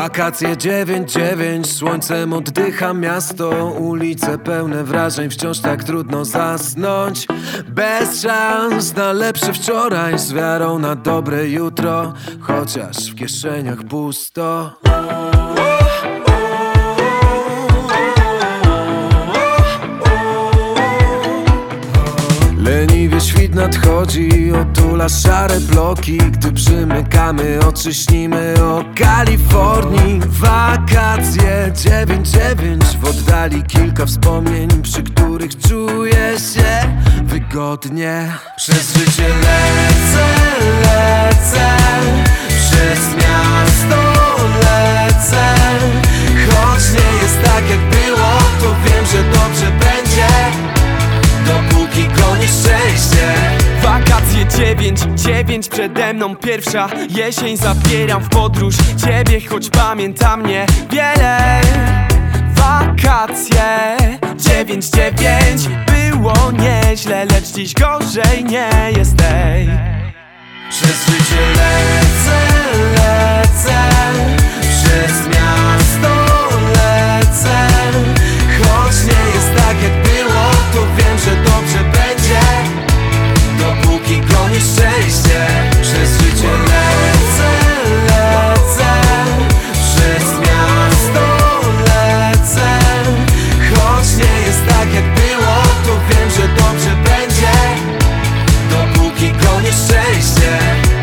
Wakacje 9-9, słońcem oddycha miasto. Ulice pełne wrażeń, wciąż tak trudno zasnąć. Bez szans na lepsze wczoraj, z wiarą na dobre jutro, chociaż w kieszeniach pusto. Leniwie świt nadchodzi, otula szare bloki. Gdy przymykamy oczy, śnimy o Kalifornii. Wakacje 9-9, w oddali kilka wspomnień, przy których czuję się wygodnie. Przez życie lecę, lecę, przez miasto lecę. Choć nie jest tak jak było, to wiem, że dobrze będzie, dopóki goni szczęście. Wakacje 9-9, przede mną pierwsza jesień. Zabieram w podróż ciebie, choć pamiętam niewiele. Wakacje 9-9, było nieźle, lecz dziś gorzej nie jest, ej. Przez życie lecę, lecę, przez miasto lecę. Choć nie jest tak jak było, to wiem, że dobrze będzie, dopóki goni szczęście. Przez życie lecę, lecę, przez miasto lecę. Choć nie jest tak jak było, to wiem, że dobrze będzie, dopóki goni szczęście.